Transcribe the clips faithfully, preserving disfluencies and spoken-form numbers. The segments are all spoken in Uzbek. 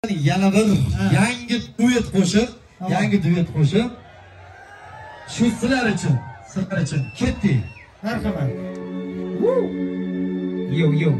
Yana bir yangi duet qo'shiq, yangi duet qo'shiq. Shu sizlar uchun, sizlar uchun ketdik. Marhamat. Yo yo.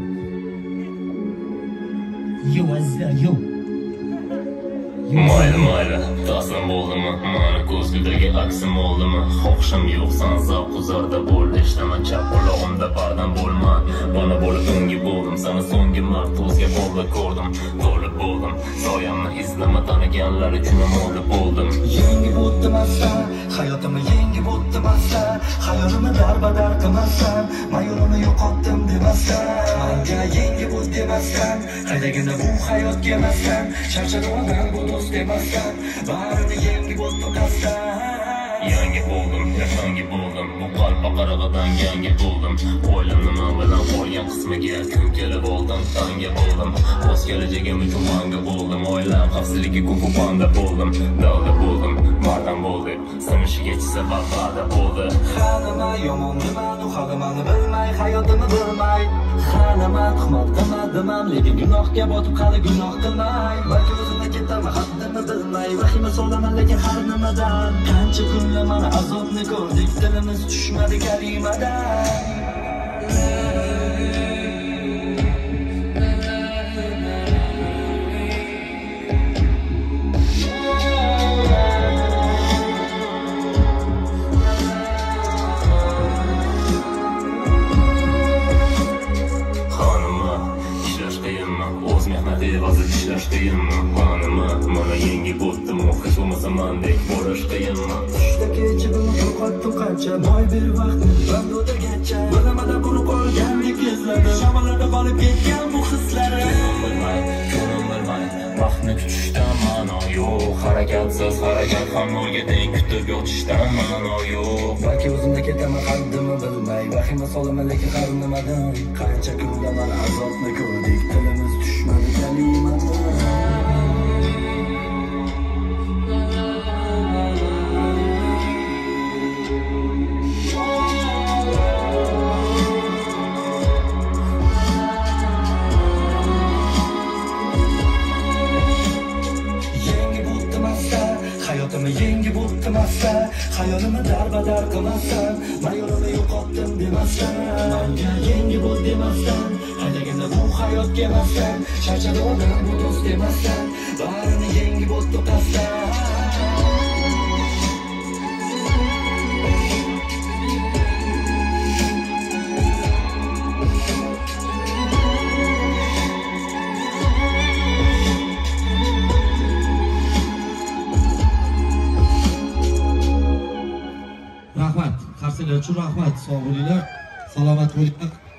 Yo azza yo. Mayli mayli, taslim bo'ldimi? Mani ko'zgudagi aksim oldimi? Xohishim yo'qsan zavq-uzarda bo'l, ishlama chap qulog'imda bardam bo'lma. Mana bo'lib unga bo'ldim, sana so'nggi marta o'zga bo'ldi ko'rdim, to'lib bo'ldim. Soyamni izlama taniganlar uchun molib bo'ldim. Yangi bo'tdimasdan, hayotimni yangi bo'tdimasdan, xayolimni darbadar qilmasdan, mayolimni yo'qotdim demasdan, menga yangi bo't demasdan, qaydagina bu hayot kelmasdan, charchadim bu do'st demasdan, barini yangi bo't to'qasdan. Yangi bo'ldim, yangi bo'ldim, bu qalb qarag'idan yangi bo'ldim. O'ylim nima bilan qolgan qismiga kun kelib oldim, tanga bo'ldim. O'z kelajagim uchun manga bo'ldim, oilam xavfsizligi ko'p banda bo'ldim, dalda bo'ldim, mardam bo'ldim, sinishiga sabab va'da bo'ldi. Xanama yomon nimani, xalimani bilmay, hayotini bilmay, xanama tuhmat qilmadim, lekin gunohga botib hali gunoh qilmay, balki o'zimda ketaman haddini bilmay, vahima solaman lekin har nimadan. Qancha kunlar mana azobni ko'rdik, dilimiz tushmadi kalimadan. O'z mehnati evazi ishlash qiyinmi? Qonimi mana yangi bo'tdim, hech bo'lmasa mendek bo'lish qiyinmi? Tushda kechibimni yo'qotdim qancha, moy ber vaqtni band o'tirgancha, bilimada bo'lib qolgandek izladim, shamolarda qolib ketgan bu hislarim. Bilmay, ko'rim bilmay, vaqtni kutishdan ma'no yo'q, harakatsiz harakat ham nolga teng kutib yotishdan ma'no yo'q. Balki o'zimda ketaman haddimni bilmay, vahima solaman lekin har nimadan. Qancha kunlar mana azobni ko'rdik, dilimiz tushmadi kalimadan. Hayotimni yangi bo'tdimasdan, xayolimni darbadar qilmasdan, mayolimni yo'qotdim demasdan, menga yangi bo't demasdan, haydaganda bu hayot kelmasdan, charchadim odam bu do'st demasdan, barini yangi bo't to'qasdan. Rahmat, qarsinglar uchun rahmat, sog' bo'linglar, salomat bo'linglar.